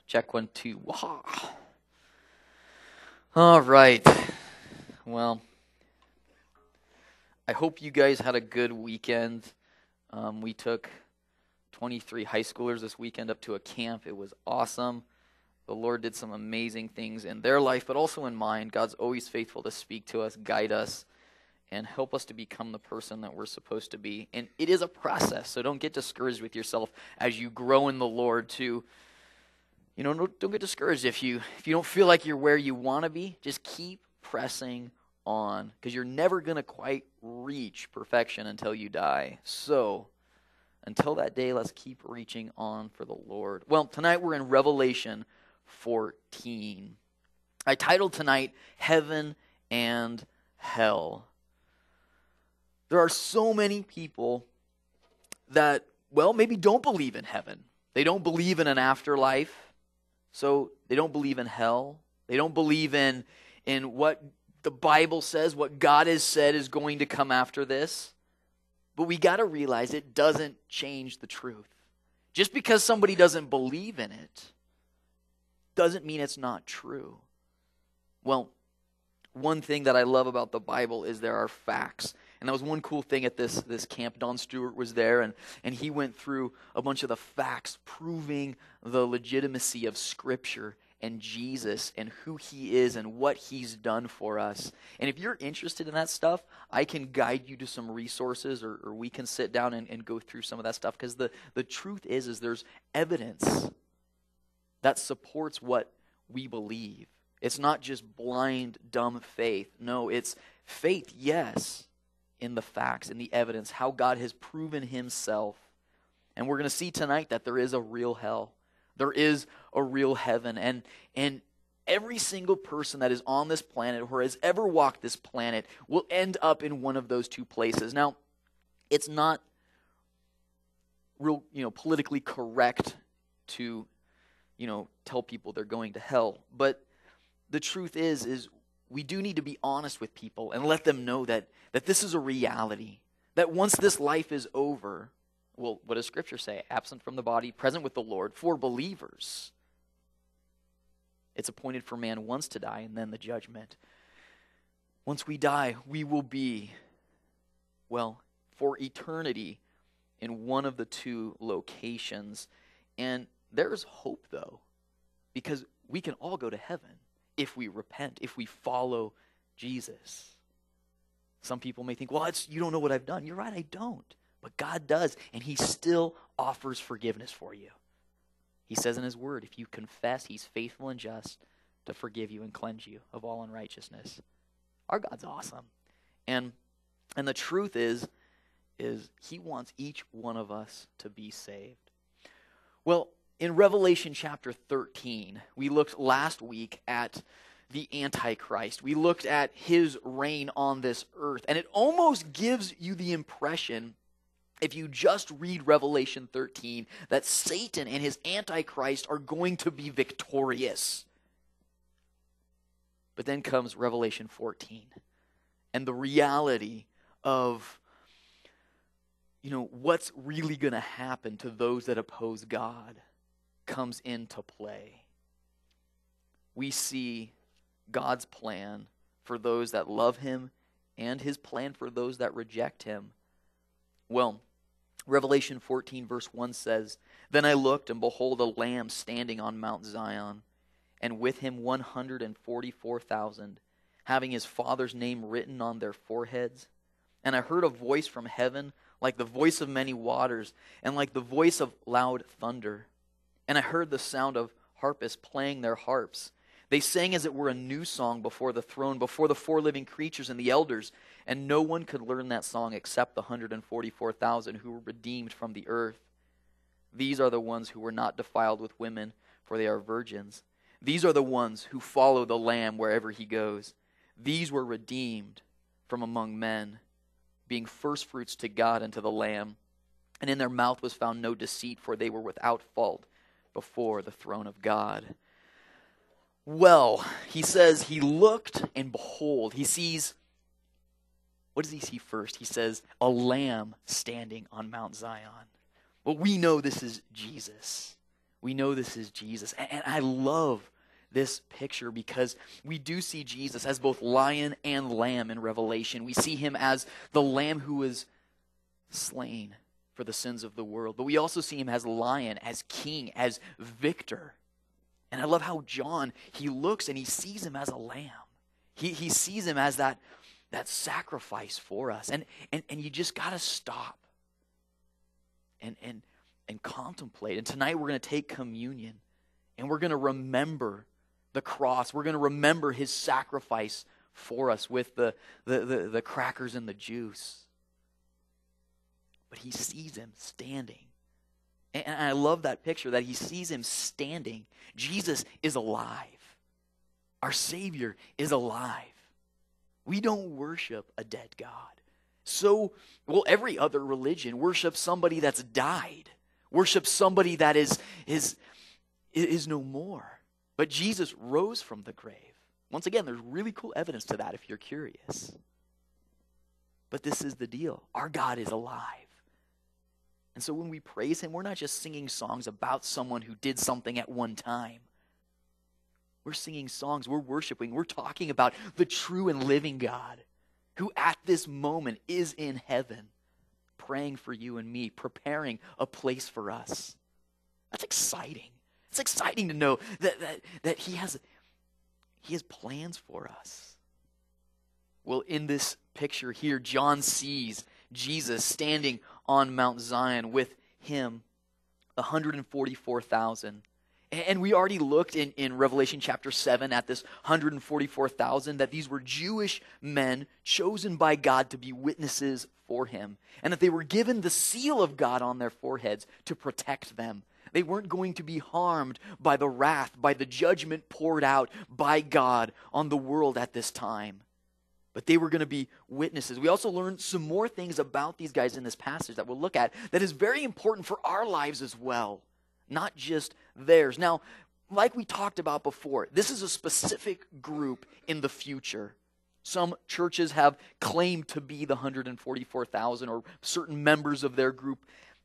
Check 1, 2. Wow. All right. Well, I hope you guys had a good weekend. We took 23 high schoolers this weekend up to a camp. It was awesome. The Lord did some amazing things in their life, but also in mine. God's always faithful to speak to us, guide us, and help us to become the person that we're supposed to be. And it is a process, so don't get discouraged with yourself as you grow in the Lord too. Don't get discouraged if you don't feel like you're where you want to be. Just keep pressing on, because you're never going to quite reach perfection until you die. So, until that day, let's keep reaching on for the Lord. Well, tonight we're in Revelation 14. I titled tonight, Heaven and Hell. There are so many people that, maybe don't believe in heaven. They don't believe in an afterlife. So they don't believe in hell. They don't believe in what the Bible says, what God has said is going to come after this. But we got to realize it doesn't change the truth. Just because somebody doesn't believe in it doesn't mean it's not true. Well, one thing that I love about the Bible is there are facts. And that was one cool thing at this camp. Don Stewart was there, and he went through a bunch of the facts proving the legitimacy of Scripture and Jesus and who He is and what He's done for us. And if you're interested in that stuff, I can guide you to some resources, or we can sit down and go through some of that stuff, because the truth is there's evidence that supports what we believe. It's not just blind, dumb faith. No, it's faith, yes, in the facts, in the evidence, how God has proven Himself. And we're going to see tonight that there is a real hell. There is a real heaven. And every single person that is on this planet or has ever walked this planet will end up in one of those two places. Now, it's not real, politically correct to, tell people they're going to hell. But the truth is we do need to be honest with people and let them know that this is a reality. That once this life is over, what does Scripture say? Absent from the body, present with the Lord, for believers. It's appointed for man once to die and then the judgment. Once we die, we will be, for eternity in one of the two locations. And there's hope, though, because we can all go to heaven if we repent, if we follow Jesus. Some people may think, you don't know what I've done. You're right, I don't. But God does, and He still offers forgiveness for you. He says in His Word, if you confess, He's faithful and just to forgive you and cleanse you of all unrighteousness. Our God's awesome. And the truth is He wants each one of us to be saved. Well, in Revelation chapter 13, we looked last week at the Antichrist. We looked at his reign on this earth. And it almost gives you the impression, if you just read Revelation 13, that Satan and his Antichrist are going to be victorious. But then comes Revelation 14 and the reality of, what's really going to happen to those that oppose God comes into play. We see God's plan for those that love Him and His plan for those that reject Him. Well, Revelation 14 verse 1 says, Then I looked, and behold, a lamb standing on Mount Zion, and with him 144,000, having his Father's name written on their foreheads. And I heard a voice from heaven, like the voice of many waters, and like the voice of loud thunder. And I heard the sound of harpists playing their harps. They sang as it were a new song before the throne, before the four living creatures and the elders. And no one could learn that song except the 144,000 who were redeemed from the earth. These are the ones who were not defiled with women, for they are virgins. These are the ones who follow the Lamb wherever He goes. These were redeemed from among men, being firstfruits to God and to the Lamb. And in their mouth was found no deceit, for they were without fault before the throne of God. Well, he says he looked, and behold, he sees, what does he see first? He says, a lamb standing on Mount Zion. Well, we know this is Jesus. We know this is Jesus. And I love this picture because we do see Jesus as both lion and lamb in Revelation. We see him as the lamb who was slain for the sins of the world. But we also see him as lion, as king, as victor. And I love how John, he looks and he sees him as a lamb. He sees him as that sacrifice for us. And you just got to stop and contemplate. And tonight we're going to take communion and we're going to remember the cross. We're going to remember his sacrifice for us with the crackers and the juice. But he sees him standing. And I love that picture that he sees him standing. Jesus is alive. Our Savior is alive. We don't worship a dead God. So, every other religion worships somebody that's died. Worships somebody that is no more. But Jesus rose from the grave. Once again, there's really cool evidence to that if you're curious. But this is the deal. Our God is alive. And so when we praise him, we're not just singing songs about someone who did something at one time. We're singing songs, we're worshiping, we're talking about the true and living God who at this moment is in heaven, praying for you and me, preparing a place for us. That's exciting. It's exciting to know that he has plans for us. Well, in this picture here, John sees Jesus standing on Mount Zion with him, 144,000. And we already looked in Revelation chapter 7 at this 144,000, that these were Jewish men chosen by God to be witnesses for him, and that they were given the seal of God on their foreheads to protect them. They weren't going to be harmed by the wrath, by the judgment poured out by God on the world at this time. But they were going to be witnesses. We also learned some more things about these guys in this passage that we'll look at that is very important for our lives as well, not just theirs. Now, like we talked about before, this is a specific group in the future. Some churches have claimed to be the 144,000 or certain members of their group.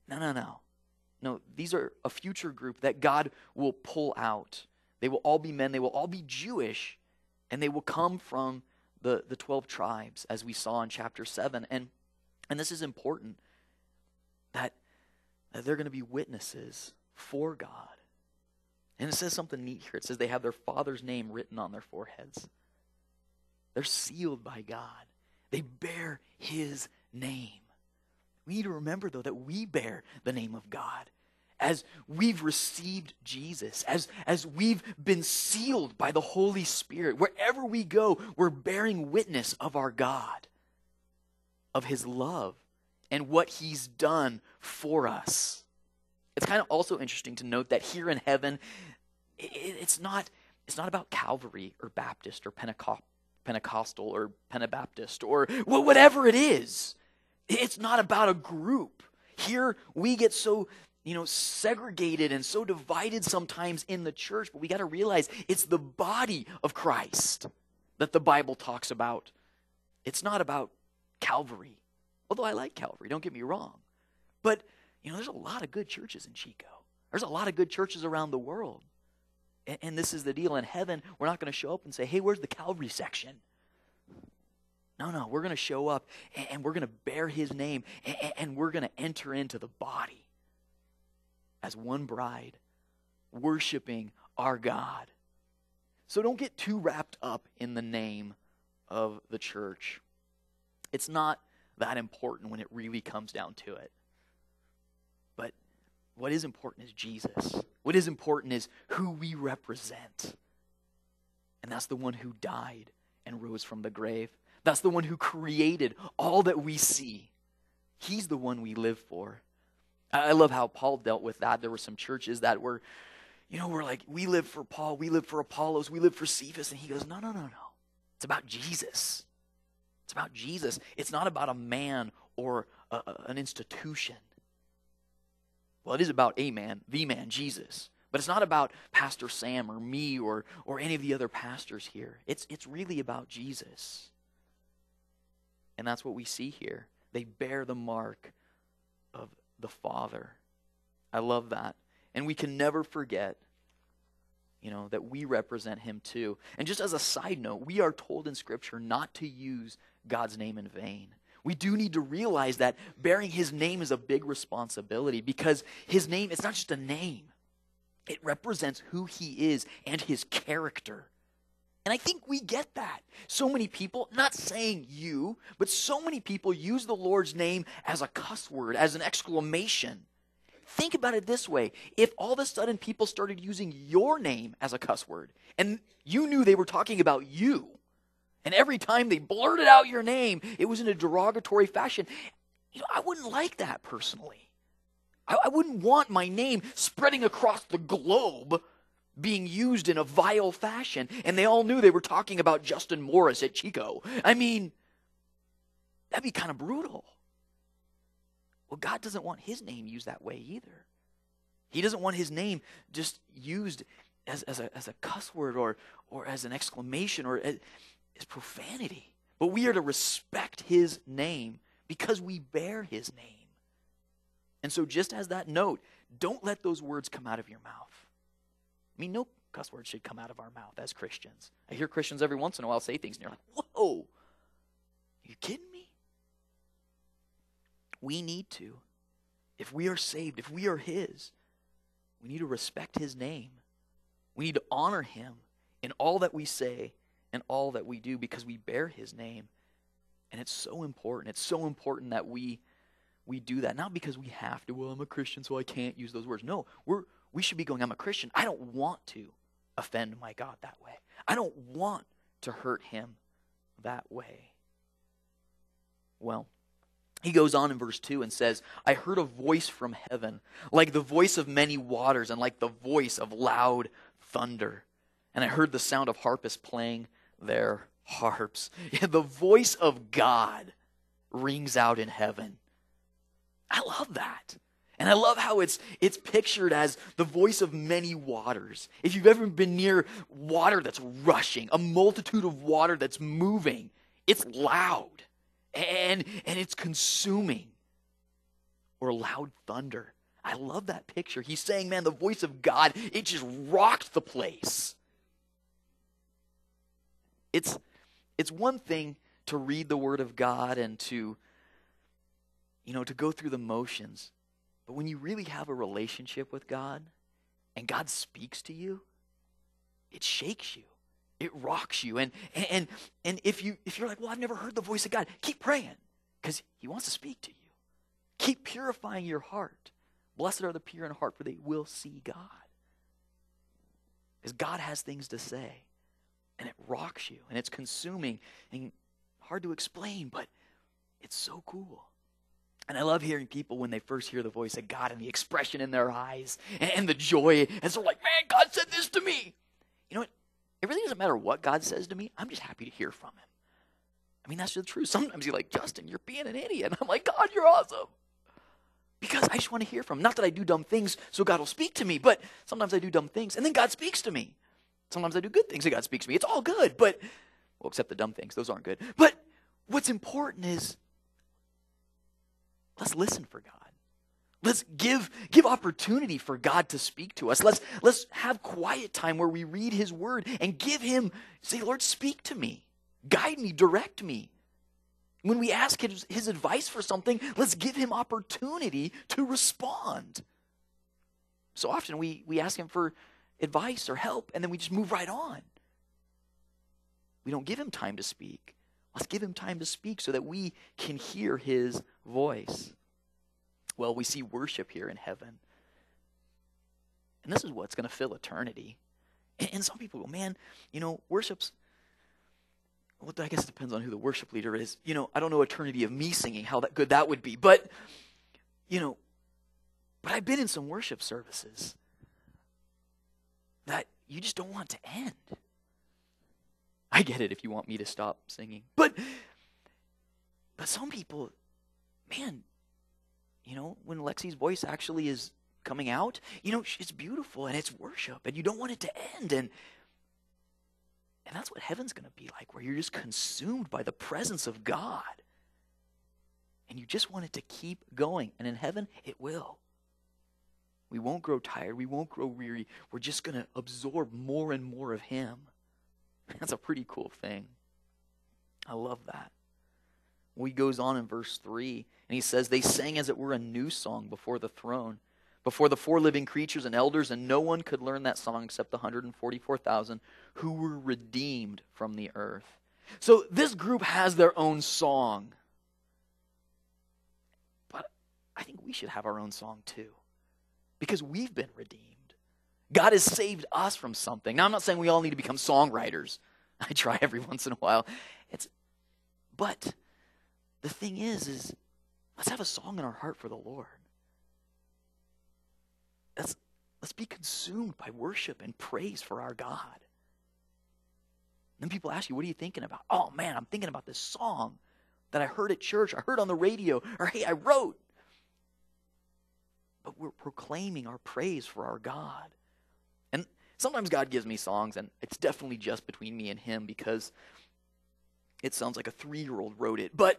No, these are a future group that God will pull out. They will all be men, they will all be Jewish, and they will come from the 12 tribes, as we saw in chapter 7. And this is important, that they're going to be witnesses for God. And it says something neat here. It says they have their Father's name written on their foreheads. They're sealed by God. They bear his name. We need to remember, though, that we bear the name of God. As we've received Jesus, as we've been sealed by the Holy Spirit, wherever we go, we're bearing witness of our God, of his love, and what he's done for us. It's kind of also interesting to note that here in heaven, it's not about Calvary or Baptist or Pentecostal or Pentabaptist or whatever it is. It's not about a group. Here we get so segregated and so divided sometimes in the church, but we got to realize it's the body of Christ that the Bible talks about. It's not about Calvary. Although I like Calvary, don't get me wrong. But, there's a lot of good churches in Chico. There's a lot of good churches around the world. And this is the deal. In heaven, we're not going to show up and say, hey, where's the Calvary section? No, we're going to show up and we're going to bear his name and we're going to enter into the body as one bride, worshiping our God. So don't get too wrapped up in the name of the church. It's not that important when it really comes down to it. But what is important is Jesus. What is important is who we represent. And that's the one who died and rose from the grave. That's the one who created all that we see. He's the one we live for. I love how Paul dealt with that. There were some churches that were, we're like, we live for Paul, we live for Apollos, we live for Cephas. And he goes, no. It's about Jesus. It's about Jesus. It's not about a man or an institution. Well, it is about a man, the man, Jesus. But it's not about Pastor Sam or me or any of the other pastors here. It's really about Jesus. And that's what we see here. They bear the mark of the Father. I love that. And we can never forget, that we represent him too. And just as a side note, we are told in Scripture not to use God's name in vain. We do need to realize that bearing his name is a big responsibility, because his name, it's not just a name. It represents who he is and his character. And I think we get that. So many people, not saying you, but so many people use the Lord's name as a cuss word, as an exclamation. Think about it this way. If all of a sudden people started using your name as a cuss word, and you knew they were talking about you, and every time they blurted out your name, it was in a derogatory fashion, I wouldn't like that personally. I wouldn't want my name spreading across the globe being used in a vile fashion, and they all knew they were talking about Justin Morris at Chico. I mean, that'd be kind of brutal. Well, God doesn't want his name used that way either. He doesn't want his name just used as a cuss word or as an exclamation or as profanity. But we are to respect his name because we bear his name. And so just as that note, don't let those words come out of your mouth. I mean, no cuss words should come out of our mouth as Christians. I hear Christians every once in a while say things and you're like, whoa, are you kidding me? We need to. If we are saved, if we are his, we need to respect his name. We need to honor him in all that we say and all that we do because we bear his name. And it's so important. It's so important that we do that. Not because we have to, well, I'm a Christian, so I can't use those words. No, we should be going, I'm a Christian. I don't want to offend my God that way. I don't want to hurt him that way. Well, he goes on in verse 2 and says, I heard a voice from heaven, like the voice of many waters and like the voice of loud thunder. And I heard the sound of harpists playing their harps. The voice of God rings out in heaven. I love that. And I love how it's pictured as the voice of many waters. If you've ever been near water that's rushing, a multitude of water that's moving, it's loud and it's consuming. Or loud thunder. I love that picture. He's saying, man, the voice of God, it just rocked the place. It's one thing to read the Word of God and to go through the motions. But when you really have a relationship with God and God speaks to you, it shakes you. It rocks you. And if you're like, well, I've never heard the voice of God, keep praying because he wants to speak to you. Keep purifying your heart. Blessed are the pure in heart, for they will see God. Because God has things to say. And it rocks you. And it's consuming. And hard to explain, but it's so cool. And I love hearing people when they first hear the voice of God and the expression in their eyes and the joy. And they're like, man, God said this to me. You know what? It really doesn't matter what God says to me. I'm just happy to hear from him. I mean, that's the truth. Sometimes you're like, Justin, you're being an idiot. And I'm like, God, you're awesome. Because I just want to hear from him. Not that I do dumb things so God will speak to me, but sometimes I do dumb things and then God speaks to me. Sometimes I do good things and God speaks to me. It's all good, well, except the dumb things. Those aren't good. But what's important is let's listen for God. Let's give opportunity for God to speak to us. Let's have quiet time where we read his word and say, Lord, speak to me. Guide me, direct me. When we ask his advice for something, let's give him opportunity to respond. So often we ask him for advice or help, and then we just move right on. We don't give him time to speak. Let's give him time to speak so that we can hear his voice. Well, we see worship here in heaven. And this is what's going to fill eternity. And some people go, man, worship's, well, I guess it depends on who the worship leader is. I don't know eternity of me singing, how good that would be. But I've been in some worship services that you just don't want to end. I get it if you want me to stop singing. But some people, man, when Lexi's voice actually is coming out, it's beautiful and it's worship and you don't want it to end. And that's what heaven's going to be like, where you're just consumed by the presence of God. And you just want it to keep going. And in heaven, it will. We won't grow tired. We won't grow weary. We're just going to absorb more and more of him. That's a pretty cool thing. I love that. Well, he goes on in verse 3, and he says, they sang as it were a new song before the throne, before the four living creatures and elders, and no one could learn that song except the 144,000 who were redeemed from the earth. So this group has their own song. But I think we should have our own song too, because we've been redeemed. God has saved us from something. Now, I'm not saying we all need to become songwriters. I try every once in a while. But the thing is let's have a song in our heart for the Lord. Let's be consumed by worship and praise for our God. Then people ask you, what are you thinking about? Oh man, I'm thinking about this song that I heard at church, I heard on the radio, or hey, I wrote. But we're proclaiming our praise for our God. And sometimes God gives me songs, and it's definitely just between me and him because it sounds like a 3-year-old wrote it. But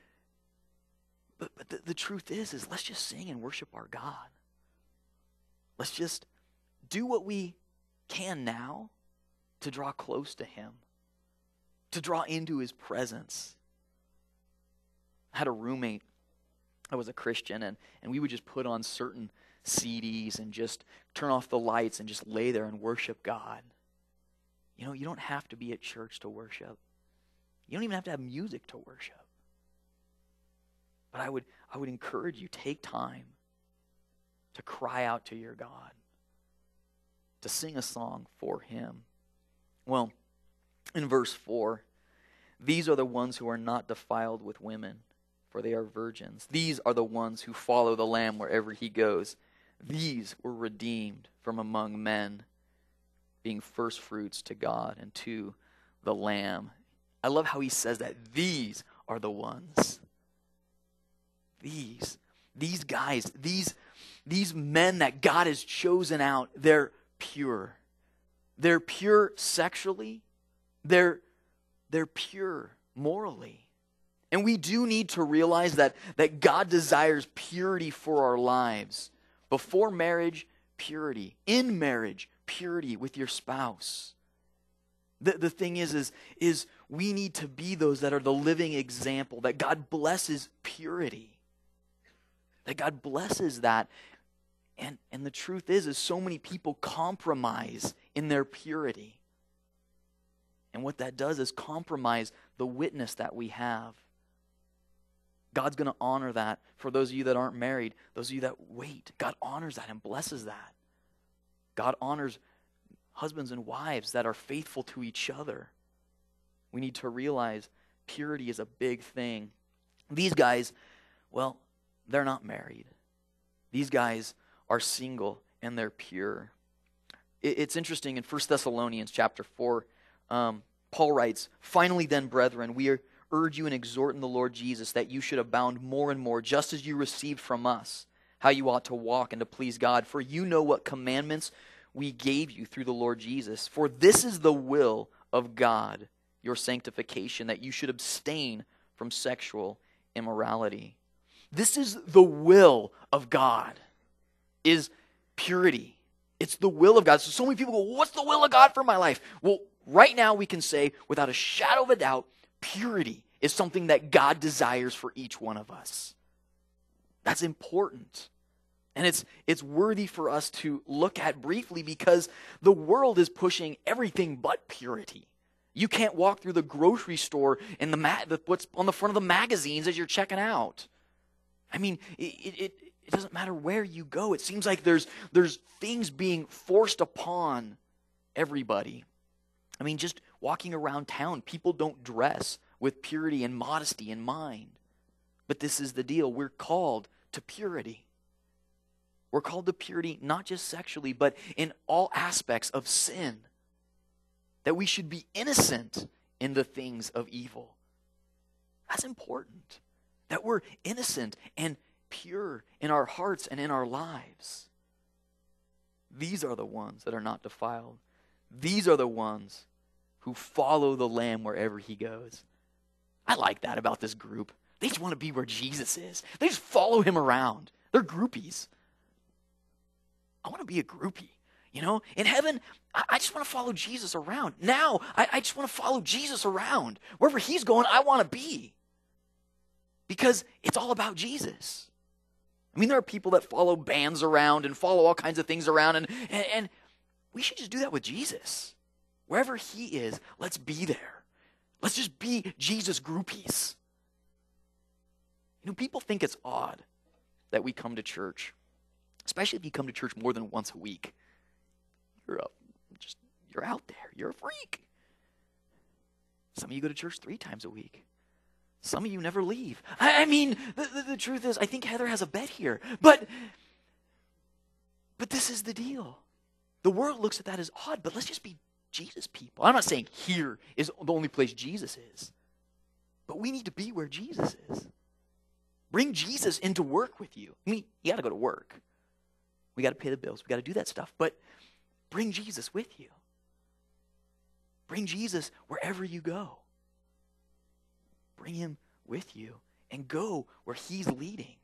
the truth is let's just sing and worship our God. Let's just do what we can now to draw close to him, to draw into his presence. I had a roommate that was a Christian, and we would just put on certain CDs and just turn off the lights and just lay there and worship God. You know, you don't have to be at church to worship. You don't even have to have music to worship. But I would encourage you, take time to cry out to your God, to sing a song for him. Well, in verse 4, these are the ones who are not defiled with women, for they are virgins. These are the ones who follow the Lamb wherever he goes. These were redeemed from among men, being first fruits to God and to the Lamb. I love how he says that. These are the ones. These guys, these men that God has chosen out, they're pure. They're pure sexually. They're pure morally. And we do need to realize that God desires purity for our lives. Before marriage, purity. In marriage, purity with your spouse. The thing is we need to be those that are the living example, that God blesses purity. That God blesses that. And the truth is so many people compromise in their purity. And what that does is compromise the witness that we have. God's going to honor that for those of you that aren't married, those of you that wait. God honors that and blesses that. God honors husbands and wives that are faithful to each other. We need to realize purity is a big thing. These guys, well, they're not married. These guys are single and they're pure. It's interesting in 1 Thessalonians chapter 4, Paul writes, finally then, brethren, we urge you and exhort in the Lord Jesus that you should abound more and more, just as you received from us, how you ought to walk and to please God. For you know what commandments we gave you through the Lord Jesus. For this is the will of God, your sanctification, that you should abstain from sexual immorality. This is the will of God, is purity. It's the will of God. So many people go, what's the will of God for my life? Well, right now we can say, without a shadow of a doubt, purity is something that God desires for each one of us. That's important. And it's worthy for us to look at briefly because the world is pushing everything but purity. You can't walk through the grocery store and what's on the front of the magazines as you're checking out. I mean, it doesn't matter where you go. It seems like there's things being forced upon everybody. I mean, just walking around town, people don't dress with purity and modesty in mind. But this is the deal. We're called to purity. We're called to purity not just sexually, but in all aspects of sin. That we should be innocent in the things of evil. That's important. That we're innocent and pure in our hearts and in our lives. These are the ones that are not defiled. These are the ones who follow the Lamb wherever he goes. I like that about this group. They just want to be where Jesus is. They just follow him around. They're groupies. I want to be a groupie. In heaven, I just want to follow Jesus around. Now, I just want to follow Jesus around. Wherever he's going, I want to be. Because it's all about Jesus. I mean, there are people that follow bands around and follow all kinds of things around, and we should just do that with Jesus. Wherever he is, let's be there. Let's just be Jesus groupies. People think it's odd that we come to church, especially if you come to church more than once a week. You're out there. You're a freak. Some of you go to church 3 times a week. Some of you never leave. I mean, the truth is, I think Heather has a bet here. But this is the deal. The world looks at that as odd, but let's just be Jesus people. I'm not saying here is the only place Jesus is. But we need to be where Jesus is. Bring Jesus into work with you. I mean, you got to go to work. We got to pay the bills. We got to do that stuff. But bring Jesus with you. Bring Jesus wherever you go. Bring him with you and go where he's leading.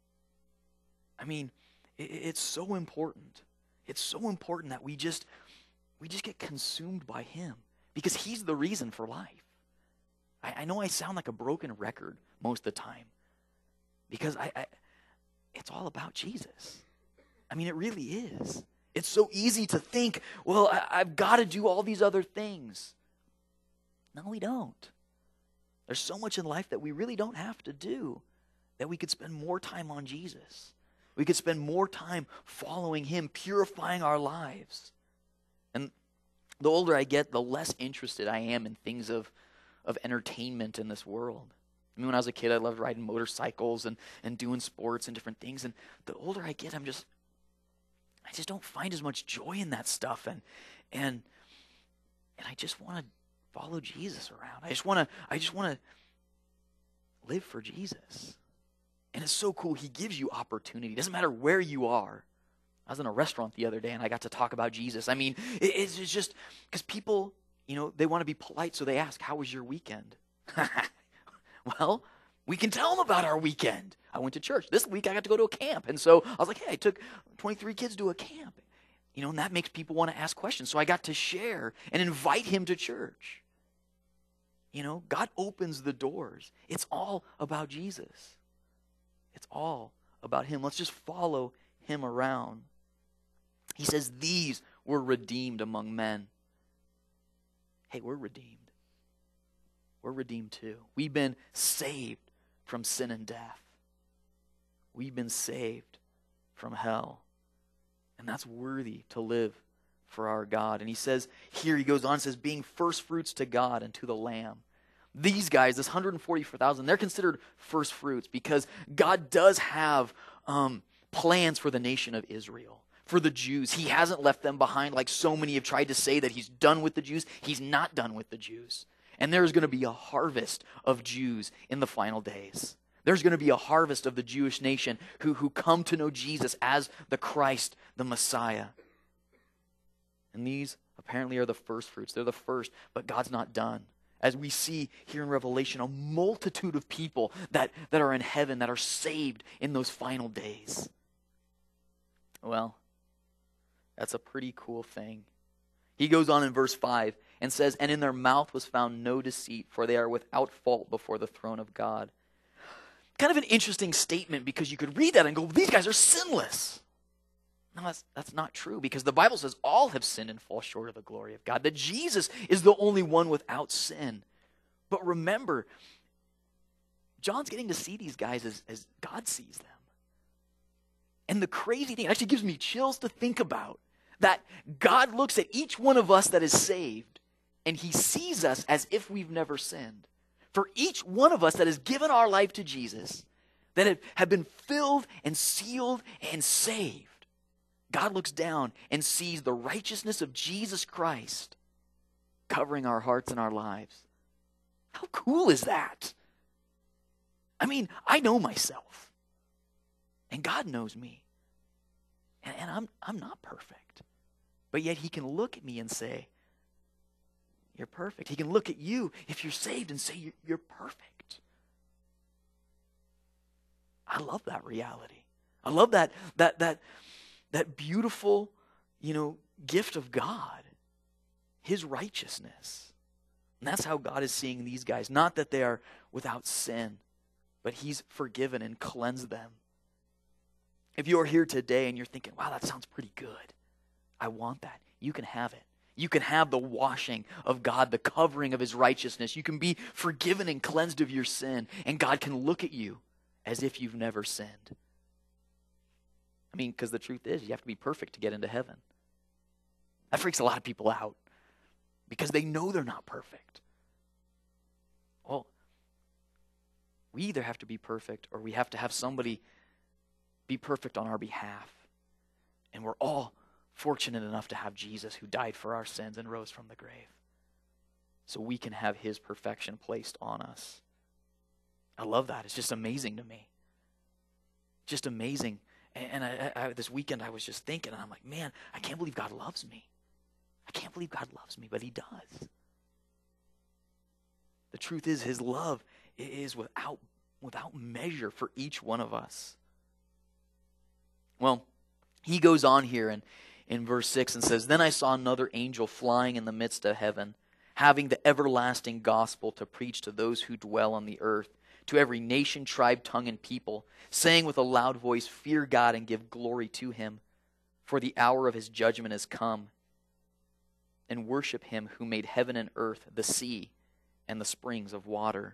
I mean, it's so important. It's so important that we just get consumed by him because he's the reason for life. I know I sound like a broken record most of the time because it's all about Jesus. I mean, it really is. It's so easy to think, well, I've got to do all these other things. No, we don't. There's so much in life that we really don't have to do, that we could spend more time on Jesus. We could spend more time following him, purifying our lives. And the older I get, the less interested I am in things of entertainment in this world. I mean, when I was a kid, I loved riding motorcycles and doing sports and different things. And the older I get, I just don't find as much joy in that stuff, and I just want to follow Jesus around. I just want to live for Jesus. And it's so cool. He gives you opportunity. It doesn't matter where you are. I was in a restaurant the other day and I got to talk about Jesus. I mean, it's just because people, they want to be polite, so they ask, "How was your weekend?" Well, we can tell them about our weekend. I went to church. This week I got to go to a camp. And so I was like, hey, I took 23 kids to a camp. And that makes people want to ask questions. So I got to share and invite him to church. God opens the doors. It's all about Jesus. It's all about him. Let's just follow him around. He says, these were redeemed among men. Hey, we're redeemed. We're redeemed too. We've been saved from sin and death. We've been saved from hell. And that's worthy to live for our God. And he says, here he goes on, says, being first fruits to God and to the Lamb. These guys, this 144,000, they're considered first fruits because God does have plans for the nation of Israel, for the Jews. He hasn't left them behind like so many have tried to say that he's done with the Jews. He's not done with the Jews. And there's going to be a harvest of Jews in the final days. There's going to be a harvest of the Jewish nation who come to know Jesus as the Christ, the Messiah. And these apparently are the first fruits. They're the first, but God's not done. As we see here in Revelation, a multitude of people that are in heaven, that are saved in those final days. Well, that's a pretty cool thing. He goes on in verse 5 and says, and in their mouth was found no deceit, for they are without fault before the throne of God. Kind of an interesting statement because you could read that and go, well, these guys are sinless. No, that's not true because the Bible says all have sinned and fall short of the glory of God, that Jesus is the only one without sin. But remember, John's getting to see these guys as God sees them. And the crazy thing, it actually gives me chills to think about, that God looks at each one of us that is saved and he sees us as if we've never sinned. For each one of us that has given our life to Jesus, that have been filled and sealed and saved, God looks down and sees the righteousness of Jesus Christ covering our hearts and our lives. How cool is that? I mean, I know myself, and God knows me, and I'm not perfect. But yet he can look at me and say, you're perfect. He can look at you if you're saved and say, you're perfect. I love that reality. I love that that beautiful, gift of God, his righteousness. And that's how God is seeing these guys. Not that they are without sin, but he's forgiven and cleansed them. If you are here today and you're thinking, wow, that sounds pretty good, I want that, you can have it. You can have the washing of God, the covering of his righteousness. You can be forgiven and cleansed of your sin, and God can look at you as if you've never sinned. I mean, because the truth is, you have to be perfect to get into heaven. That freaks a lot of people out because they know they're not perfect. Well, we either have to be perfect or we have to have somebody be perfect on our behalf. And we're all fortunate enough to have Jesus who died for our sins and rose from the grave. So we can have his perfection placed on us. I love that. It's just amazing to me. Just amazing. And I this weekend I was just thinking, and I'm like, man, I can't believe God loves me. I can't believe God loves me, but he does. The truth is, his love is without measure for each one of us. Well, he goes on here in verse 6 and says, "Then I saw another angel flying in the midst of heaven, having the everlasting gospel to preach to those who dwell on the earth, to every nation, tribe, tongue, and people, saying with a loud voice, 'Fear God and give glory to him, for the hour of his judgment has come, and worship him who made heaven and earth, the sea, and the springs of water.'"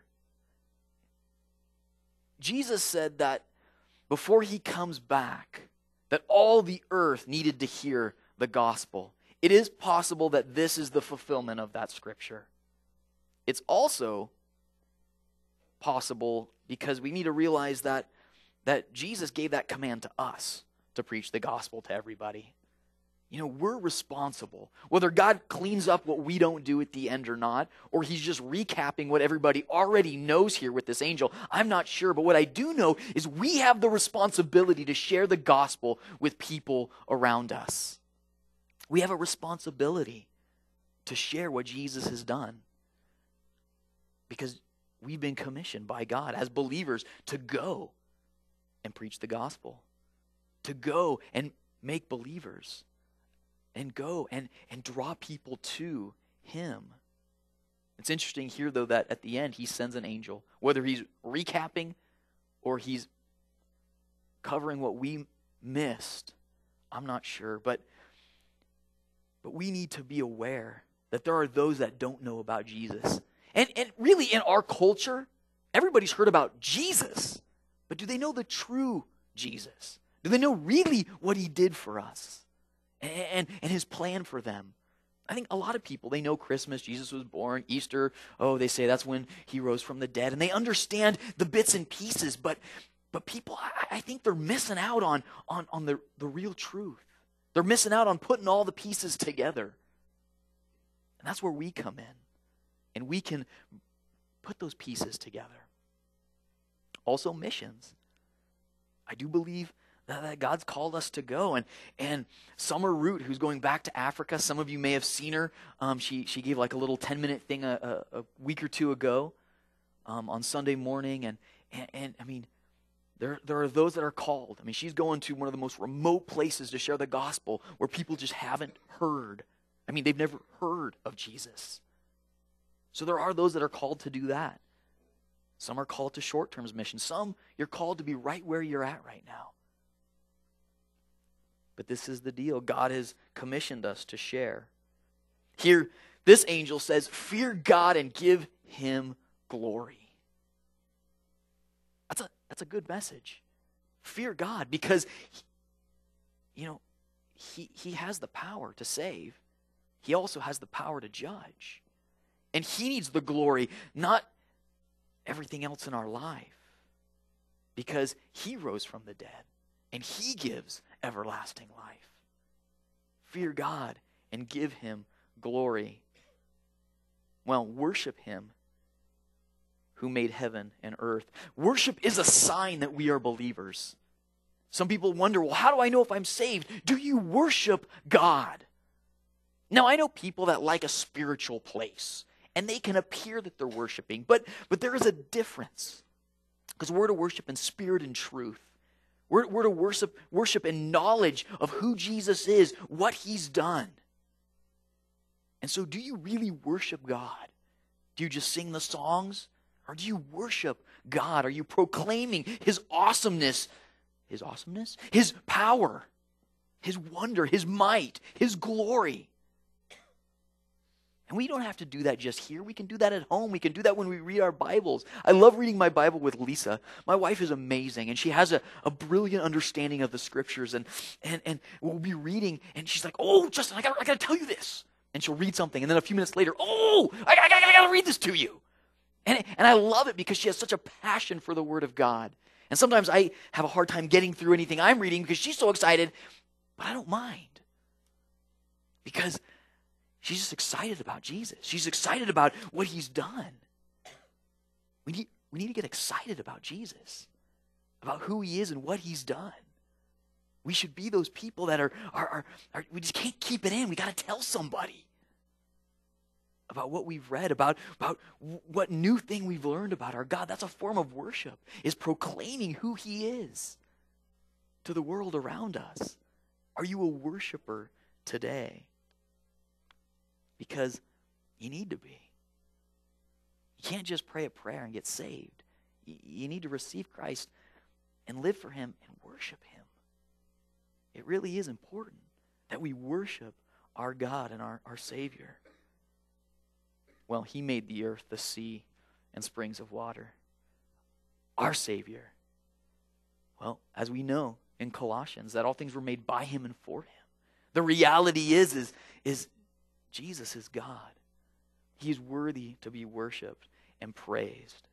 Jesus said that before he comes back, that all the earth needed to hear the gospel. It is possible that this is the fulfillment of that scripture. It's also possible because we need to realize that Jesus gave that command to us to preach the gospel to everybody. We're responsible. Whether God cleans up what we don't do at the end or not, or he's just recapping what everybody already knows here with this angel, I'm not sure. But what I do know is we have the responsibility to share the gospel with people around us. We have a responsibility to share what Jesus has done because we've been commissioned by God as believers to go and preach the gospel, to go and make believers, and go and draw people to him. It's interesting here, though, that at the end he sends an angel. Whether he's recapping or he's covering what we missed, I'm not sure. But we need to be aware that there are those that don't know about Jesus. And really in our culture, everybody's heard about Jesus. But do they know the true Jesus? Do they know really what he did for us? And his plan for them. I think a lot of people, they know Christmas, Jesus was born, Easter, they say that's when he rose from the dead. And they understand the bits and pieces, but people, I think they're missing out on the real truth. They're missing out on putting all the pieces together. And that's where we come in. And we can put those pieces together. Also missions. I do believe that God's called us to go. And Summer Root, who's going back to Africa, some of you may have seen her. She gave like a little 10-minute thing a week or two ago on Sunday morning. And I mean, there are those that are called. I mean, she's going to one of the most remote places to share the gospel where people just haven't heard. I mean, they've never heard of Jesus. So there are those that are called to do that. Some are called to short-term missions. Some, you're called to be right where you're at right now. But this is the deal. God has commissioned us to share. Here, this angel says, "Fear God and give him glory." That's a good message. Fear God because he has the power to save. He also has the power to judge. And he needs the glory, not everything else in our life. Because he rose from the dead. And he gives everlasting life. Fear God and give him glory. Well, worship him who made heaven and earth. Worship is a sign that we are believers. Some people wonder, well, how do I know if I'm saved? Do you worship God? Now, I know people that like a spiritual place, and they can appear that they're worshiping, but there is a difference. Because we're to worship in spirit and truth. We're to worship in knowledge of who Jesus is, what he's done. And so do you really worship God? Do you just sing the songs? Or do you worship God? Are you proclaiming his awesomeness, his power, his wonder, his might, his glory? And we don't have to do that just here. We can do that at home. We can do that when we read our Bibles. I love reading my Bible with Lisa. My wife is amazing, and she has a brilliant understanding of the scriptures. And we'll be reading, and she's like, "Oh, Justin, I got to tell you this." And she'll read something, and then a few minutes later, "Oh, I got to read this to you." And I love it because she has such a passion for the Word of God. And sometimes I have a hard time getting through anything I'm reading because she's so excited, but I don't mind. Because she's just excited about Jesus. She's excited about what he's done. We need to get excited about Jesus, about who he is and what he's done. We should be those people that are we just can't keep it in. We got to tell somebody about what we've read, about what new thing we've learned about our God. That's a form of worship, is proclaiming who he is to the world around us. Are you a worshiper today? Because you need to be. You can't just pray a prayer and get saved. You need to receive Christ and live for him and worship him. It really is important that we worship our God and our Savior. Well, he made the earth, the sea, and springs of water. Our Savior. Well, as we know in Colossians, that all things were made by him and for him. The reality is Jesus is God. He is worthy to be worshiped and praised.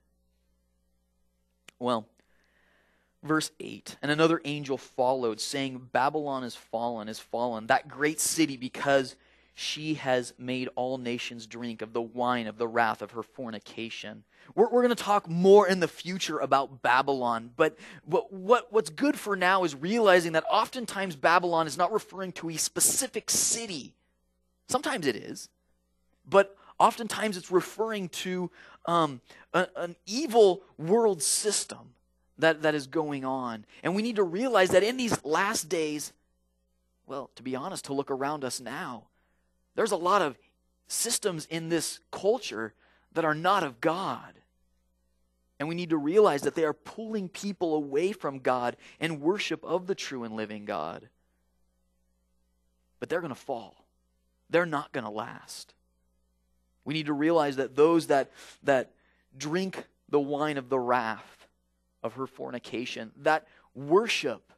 Well, verse 8, and another angel followed, saying, Babylon is fallen, that great city, because she has made all nations drink of the wine of the wrath of her fornication. We're going to talk more in the future about Babylon, but what's good for now is realizing that oftentimes Babylon is not referring to a specific city. Sometimes it is, but oftentimes it's referring to an evil world system that is going on. And we need to realize that in these last days, well, to be honest, to look around us now, there's a lot of systems in this culture that are not of God. And we need to realize that they are pulling people away from God and worship of the true and living God. But they're going to fall. They're not going to last. We need to realize that those that drink the wine of the wrath of her fornication, that worship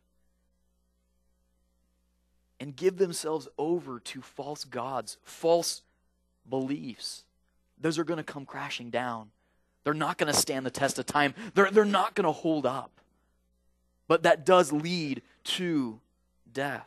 and give themselves over to false gods, false beliefs, those are going to come crashing down. They're not going to stand the test of time. They're not going to hold up. But that does lead to death.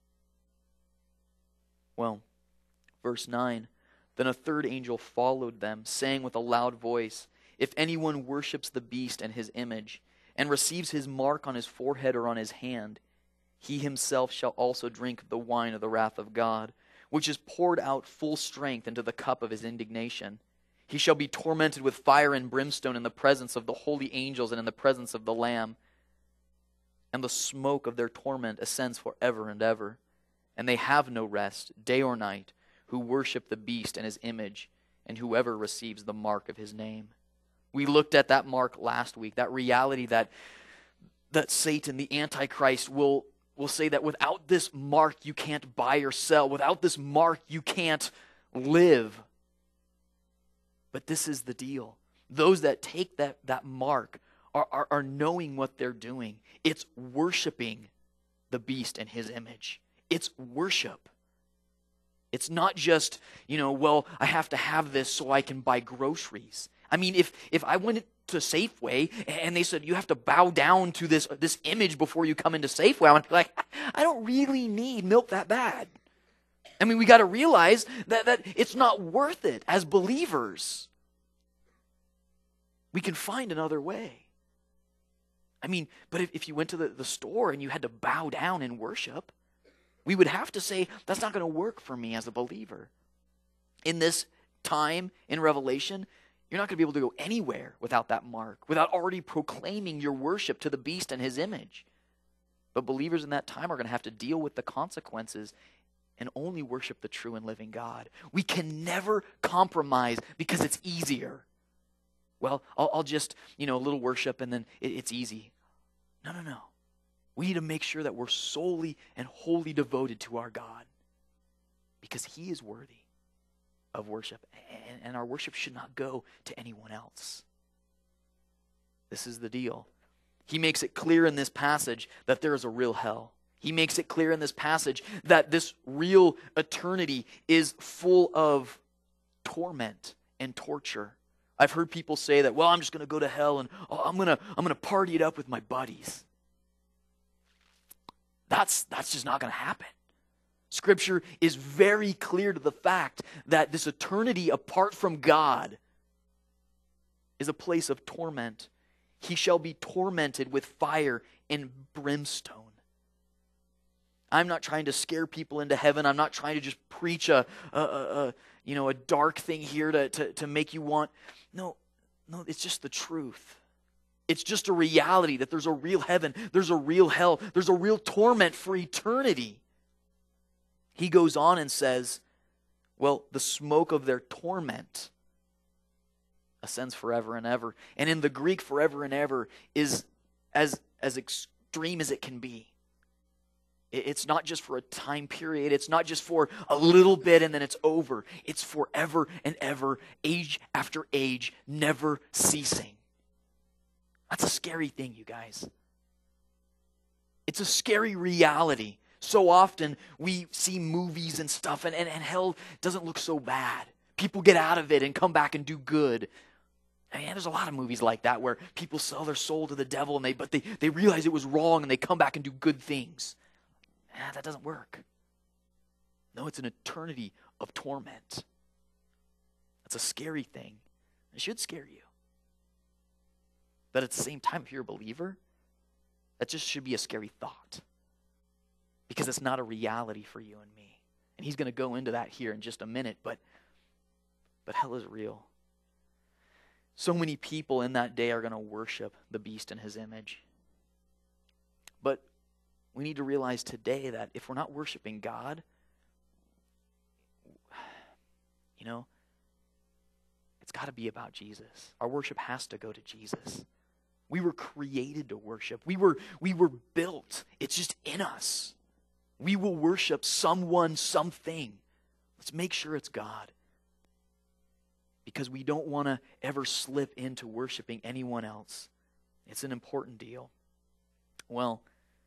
Well, verse 9, then a third angel followed them, saying with a loud voice, if anyone worships the beast and his image, and receives his mark on his forehead or on his hand, he himself shall also drink of the wine of the wrath of God, which is poured out full strength into the cup of his indignation. He shall be tormented with fire and brimstone in the presence of the holy angels and in the presence of the Lamb. And the smoke of their torment ascends forever and ever. And they have no rest, day or night, who worship the beast and his image, and whoever receives the mark of his name. We looked at that mark last week, that reality that Satan, the Antichrist, will say that without this mark you can't buy or sell. Without this mark you can't live. But this is the deal. Those that take that mark are knowing what they're doing. It's worshiping the beast and his image. It's worship. It's not just, well, I have to have this so I can buy groceries. I mean, if I went to Safeway and they said you have to bow down to this image before you come into Safeway, I'm like, I don't really need milk that bad. I mean, we got to realize that it's not worth it as believers. We can find another way. I mean, but if you went to the store and you had to bow down and worship, we would have to say, that's not going to work for me as a believer. In this time in Revelation, you're not going to be able to go anywhere without that mark, without already proclaiming your worship to the beast and his image. But believers in that time are going to have to deal with the consequences and only worship the true and living God. We can never compromise because it's easier. Well, I'll just, a little worship and then it's easy. No. We need to make sure that we're solely and wholly devoted to our God because he is worthy of worship. And our worship should not go to anyone else. This is the deal. He makes it clear in this passage that there is a real hell. He makes it clear in this passage that this real eternity is full of torment and torture. I've heard people say that, well, I'm just going to go to hell and I'm going to party it up with my buddies. That's just not going to happen. Scripture is very clear to the fact that this eternity apart from God is a place of torment. He shall be tormented with fire and brimstone. I'm not trying to scare people into heaven. I'm not trying to just preach a dark thing here to make you want. No, it's just the truth. It's just a reality that there's a real heaven, there's a real hell, there's a real torment for eternity. He goes on and says, well, the smoke of their torment ascends forever and ever. And in the Greek, forever and ever is as extreme as it can be. It's not just for a time period. It's not just for a little bit and then it's over. It's forever and ever, age after age, never ceasing. That's a scary thing, you guys. It's a scary reality. So often we see movies and stuff and hell doesn't look so bad. People get out of it and come back and do good. And there's a lot of movies like that where people sell their soul to the devil but they realize it was wrong and they come back and do good things. That doesn't work. No, it's an eternity of torment. That's a scary thing. It should scare you. But at the same time, if you're a believer, that just should be a scary thought. Because it's not a reality for you and me. And he's going to go into that here in just a minute, but hell is real. So many people in that day are going to worship the beast in his image. But we need to realize today that if we're not worshiping God, it's got to be about Jesus. Our worship has to go to Jesus. We were created to worship. We were built. It's just in us. We will worship someone, something. Let's make sure it's God. Because we don't want to ever slip into worshiping anyone else. It's an important deal. Well,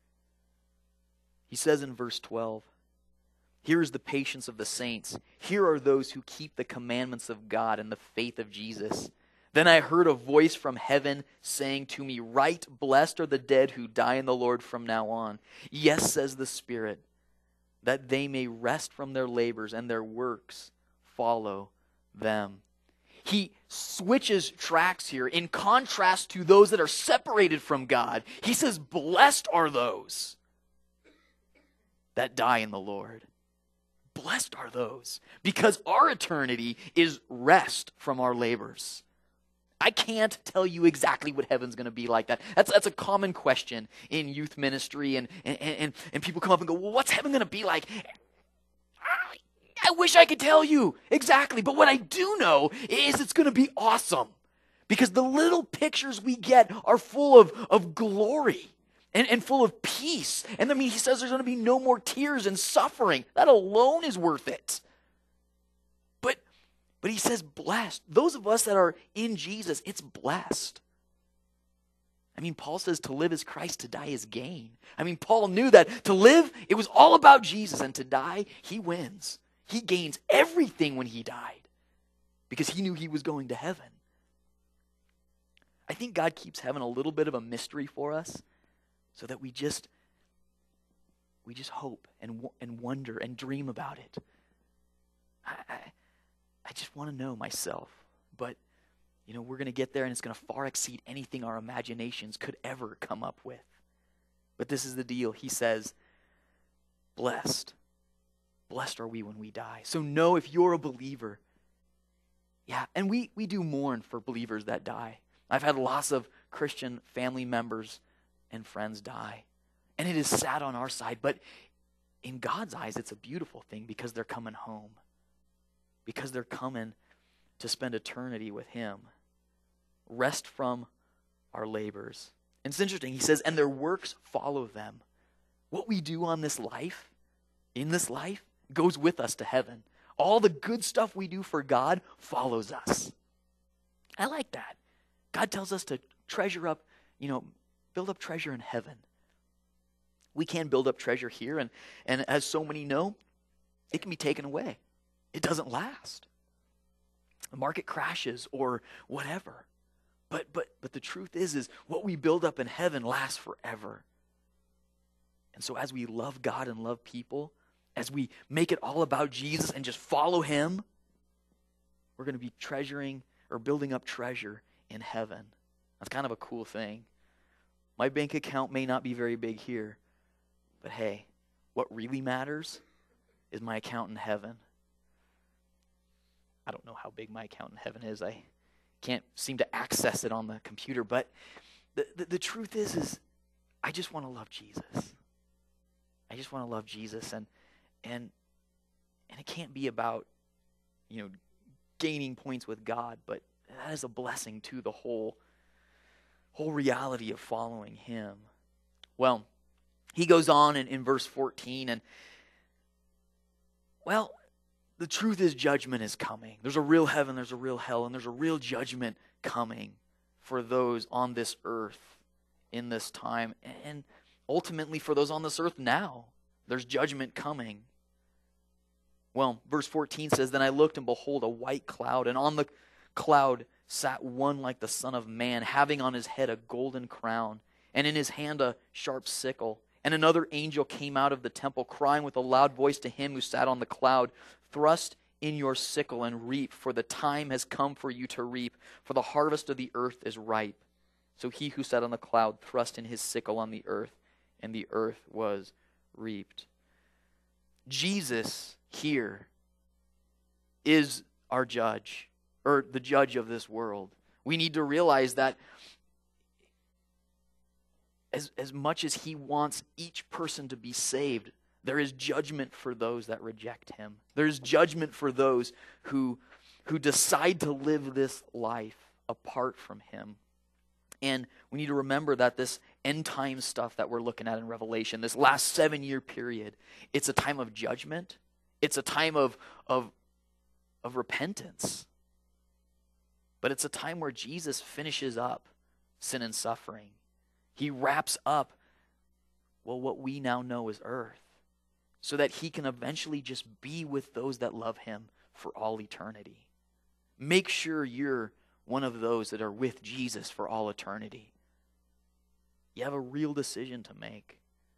he says in verse 12, here is the patience of the saints. Here are those who keep the commandments of God and the faith of Jesus. Then I heard a voice from heaven saying to me, right, blessed are the dead who die in the Lord from now on. Yes, says the Spirit, that they may rest from their labors and their works follow them. He switches tracks here in contrast to those that are separated from God. He says, blessed are those that die in the Lord. Blessed are those, because our eternity is rest from our labors. I can't tell you exactly what heaven's going to be like that. That's a common question in youth ministry, and people come up and go, well, what's heaven going to be like? I wish I could tell you exactly, but what I do know is it's going to be awesome, because the little pictures we get are full of glory and full of peace. And I mean, he says there's going to be no more tears and suffering. That alone is worth it. But he says blessed. Those of us that are in Jesus, it's blessed. I mean, Paul says to live is Christ, to die is gain. I mean, Paul knew that to live, it was all about Jesus, and to die, he wins. He gains everything when he died because he knew he was going to heaven. I think God keeps heaven a little bit of a mystery for us so that we just hope and wonder and dream about it. I just want to know myself, but we're going to get there and it's going to far exceed anything our imaginations could ever come up with. But this is the deal. He says, blessed are we when we die. So know if you're a believer, and we do mourn for believers that die. I've had lots of Christian family members and friends die. And it is sad on our side, but in God's eyes, it's a beautiful thing because they're coming home. Because they're coming to spend eternity with him. Rest from our labors. And it's interesting, he says, and their works follow them. What we do on this life, in this life, goes with us to heaven. All the good stuff we do for God follows us. I like that. God tells us to treasure up, build up treasure in heaven. We can build up treasure here, and as so many know, it can be taken away. It doesn't last. The market crashes or whatever. But the truth is what we build up in heaven lasts forever. And so as we love God and love people, as we make it all about Jesus and just follow him, we're going to be treasuring or building up treasure in heaven. That's kind of a cool thing. My bank account may not be very big here, but hey, what really matters is my account in heaven. I don't know how big my account in heaven is. I can't seem to access it on the computer, but the truth is I just want to love Jesus. I just want to love Jesus, and it can't be about gaining points with God, but that is a blessing to the whole reality of following him. Well, he goes on in verse 14, and the truth is judgment is coming. There's a real heaven, there's a real hell, and there's a real judgment coming for those on this earth in this time, and ultimately for those on this earth now. There's judgment coming. Well, verse 14 says, then I looked, and behold, a white cloud, and on the cloud sat one like the Son of Man, having on his head a golden crown, and in his hand a sharp sickle. And another angel came out of the temple, crying with a loud voice to him who sat on the cloud, thrust in your sickle and reap, for the time has come for you to reap, for the harvest of the earth is ripe. So he who sat on the cloud thrust in his sickle on the earth, and the earth was reaped. Jesus here is our judge, or the judge of this world. We need to realize that as much as he wants each person to be saved, there is judgment for those that reject him. There's judgment for those who decide to live this life apart from him. And we need to remember that this end time stuff that we're looking at in Revelation, this last 7-year period, it's a time of judgment. It's a time of repentance. But it's a time where Jesus finishes up sin and suffering. He wraps up, what we now know as earth, so that he can eventually just be with those that love him for all eternity. Make sure you're one of those that are with Jesus for all eternity. You have a real decision to make.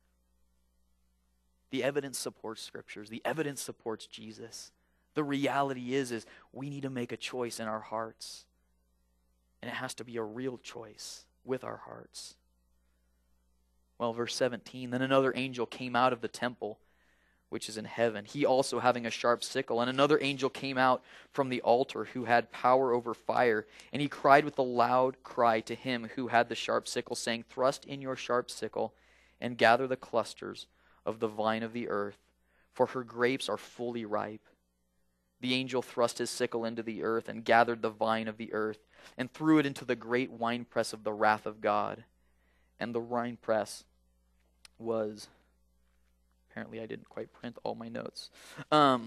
The evidence supports scriptures. The evidence supports Jesus. The reality is we need to make a choice in our hearts. And it has to be a real choice with our hearts. Well, verse 17, then another angel came out of the temple, which is in heaven, he also having a sharp sickle. And another angel came out from the altar, who had power over fire. And he cried with a loud cry to him who had the sharp sickle, saying, thrust in your sharp sickle, and gather the clusters of the vine of the earth, for her grapes are fully ripe. The angel thrust his sickle into the earth, and gathered the vine of the earth, and threw it into the great winepress of the wrath of God. And the winepress was... Apparently I didn't quite print all my notes. And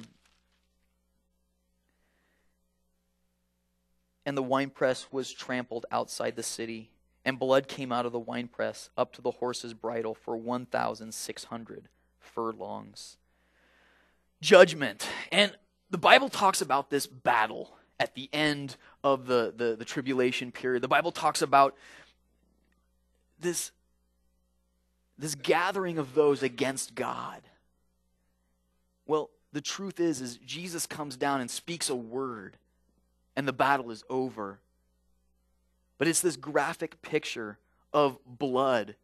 the winepress was trampled outside the city, and blood came out of the winepress up to the horse's bridle for 1,600 furlongs. Judgment. And the Bible talks about this battle at the end of the tribulation period. The Bible talks about this gathering of those against God. Well, the truth is Jesus comes down and speaks a word, and the battle is over. But it's this graphic picture of blood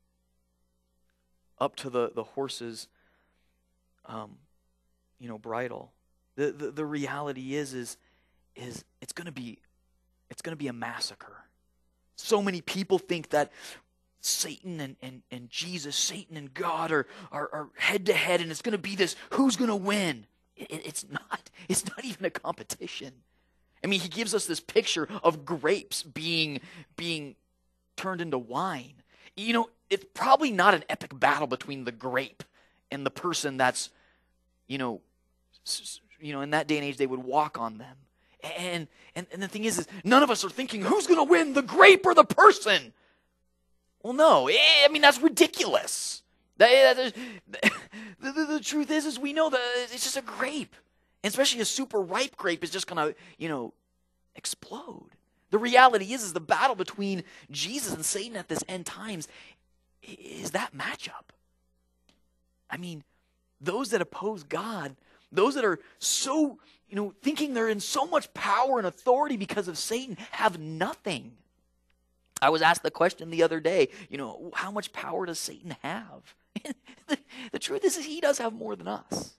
up to the horse's bridle. The reality is it's going to be a massacre. So many people think that Satan and Jesus, Satan and God are head to head, and it's going to be this, who's going to win? It's not. It's not even a competition. I mean, he gives us this picture of grapes being turned into wine. You know, it's probably not an epic battle between the grape and the person that's, in that day and age, they would walk on them. And the thing is none of us are thinking, who's going to win, the grape or the person? Well, no. I mean, that's ridiculous. The truth is we know that it's just a grape. And especially a super ripe grape is just going to, explode. The reality is the battle between Jesus and Satan at this end times is that matchup. I mean, those that oppose God, those that are so, thinking they're in so much power and authority because of Satan, have nothing. I was asked the question the other day, how much power does Satan have? The truth is he does have more than us.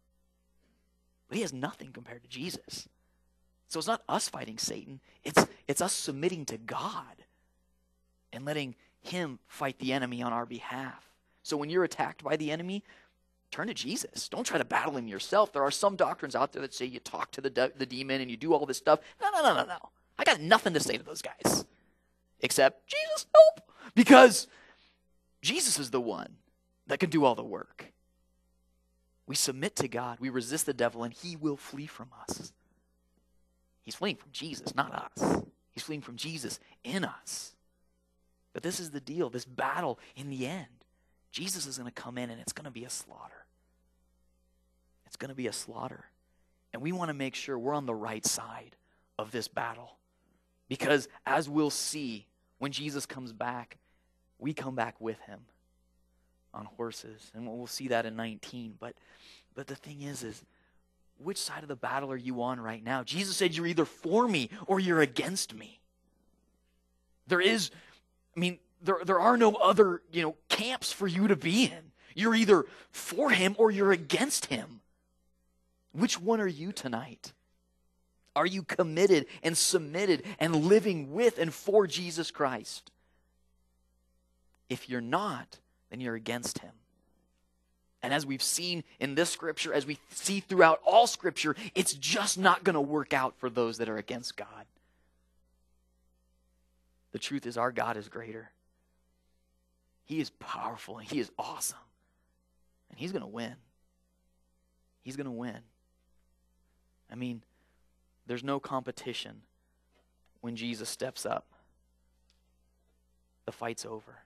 But he has nothing compared to Jesus. So it's not us fighting Satan. It's us submitting to God and letting him fight the enemy on our behalf. So when you're attacked by the enemy, turn to Jesus. Don't try to battle him yourself. There are some doctrines out there that say you talk to the demon and you do all this stuff. No. I got nothing to say to those guys. Except, Jesus, help! Because Jesus is the one that can do all the work. We submit to God, we resist the devil, and he will flee from us. He's fleeing from Jesus, not us. He's fleeing from Jesus in us. But this is the deal, this battle in the end. Jesus is going to come in and it's going to be a slaughter. It's going to be a slaughter. And we want to make sure we're on the right side of this battle. Because as we'll see, when Jesus comes back, we come back with him on horses. And we'll see that in 19. But the thing is which side of the battle are you on right now? Jesus said you're either for me or you're against me. There are no other, camps for you to be in. You're either for him or you're against him. Which one are you tonight? Are you committed and submitted and living with and for Jesus Christ? If you're not, then you're against him. And as we've seen in this scripture, as we see throughout all scripture, it's just not going to work out for those that are against God. The truth is our God is greater. He is powerful and he is awesome. And he's going to win. He's going to win. I mean, there's no competition when Jesus steps up. The fight's over.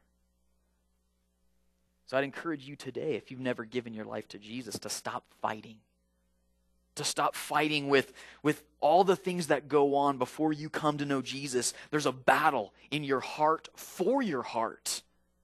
So I'd encourage you today, if you've never given your life to Jesus, to stop fighting. To stop fighting with all the things that go on before you come to know Jesus. There's a battle in your heart for your heart.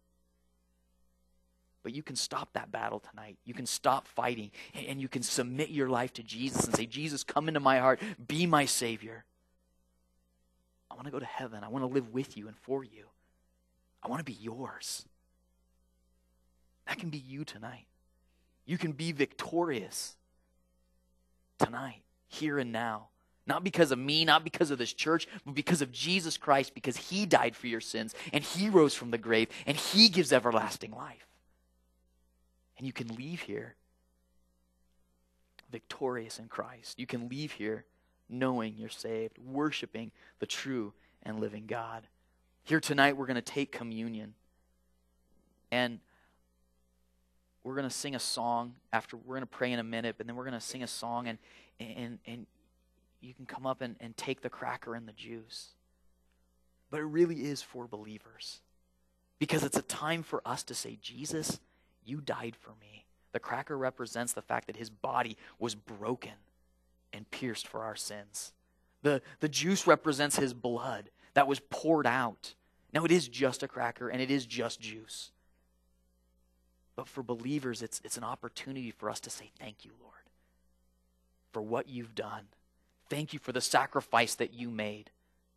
But you can stop that battle tonight. You can stop fighting and you can submit your life to Jesus and say, Jesus, come into my heart. Be my Savior. I want to go to heaven. I want to live with you and for you. I want to be yours. That can be you tonight. You can be victorious tonight, here and now. Not because of me, not because of this church, but because of Jesus Christ, because he died for your sins and he rose from the grave and he gives everlasting life. And you can leave here victorious in Christ. You can leave here knowing you're saved, worshiping the true and living God. Here tonight we're going to take communion. And we're going to sing a song after. We're going to pray in a minute, but then we're going to sing a song, and you can come up and take the cracker and the juice. But it really is for believers. Because it's a time for us to say, Jesus, you died for me. The cracker represents the fact that his body was broken and pierced for our sins. The juice represents his blood that was poured out. Now it is just a cracker and it is just juice. But for believers, it's an opportunity for us to say, thank you, Lord, for what you've done. Thank you for the sacrifice that you made.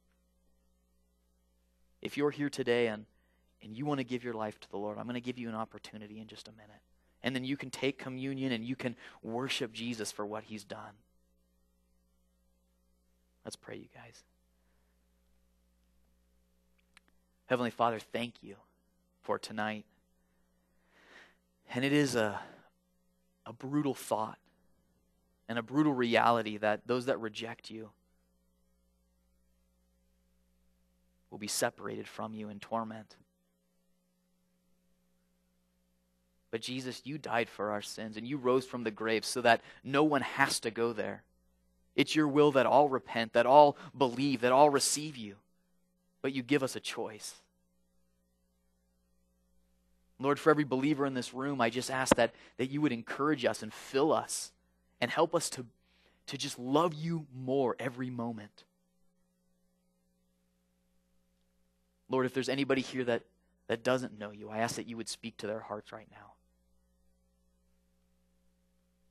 If you're here today and you want to give your life to the Lord, I'm going to give you an opportunity in just a minute. And then you can take communion and you can worship Jesus for what he's done. Let's pray, you guys. Heavenly Father, thank you. for tonight. And it is a brutal thought and a brutal reality that those that reject you will be separated from you in torment. But Jesus, you died for our sins and you rose from the grave so that no one has to go there. It's your will that all repent, that all believe, that all receive you. But you give us a choice. Lord, for every believer in this room, I just ask that you would encourage us and fill us and help us to just love you more every moment. Lord, if there's anybody here that doesn't know you, I ask that you would speak to their hearts right now.